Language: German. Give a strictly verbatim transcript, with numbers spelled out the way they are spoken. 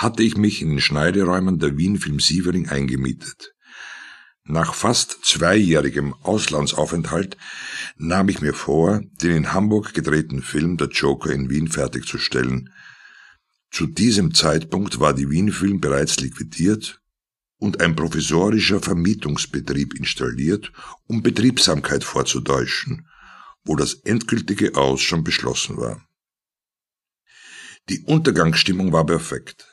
hatte ich mich in den Schneideräumen der Wien Film Sievering eingemietet. Nach fast zweijährigem Auslandsaufenthalt nahm ich mir vor, den in Hamburg gedrehten Film Der Joker in Wien fertigzustellen. Zu diesem Zeitpunkt war die Wien Film bereits liquidiert und ein provisorischer Vermietungsbetrieb installiert, um Betriebsamkeit vorzutäuschen, wo das endgültige Aus schon beschlossen war. Die Untergangsstimmung war perfekt.